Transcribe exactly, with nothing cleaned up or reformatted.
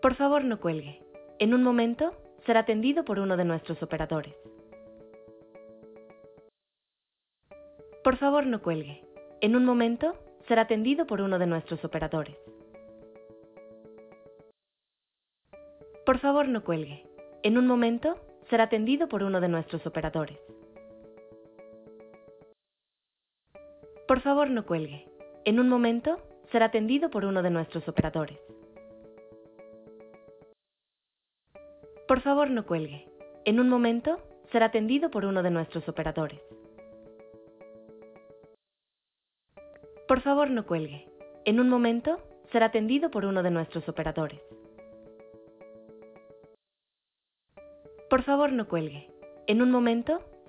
Por favor, no cuelgue. En un momento será atendido por uno de nuestros operadores. Por favor, no cuelgue. En un momento será atendido por uno de nuestros operadores. Por favor, no cuelgue. En un momento será atendido por uno de nuestros operadores. Por favor, no cuelgue. En un momento será atendido por uno de nuestros operadores. Por favor, no cuelgue. En un momento será atendido por uno de nuestros operadores. Por favor, no cuelgue. En un momento será atendido por uno de nuestros operadores. Por favor, no cuelgue. En un momento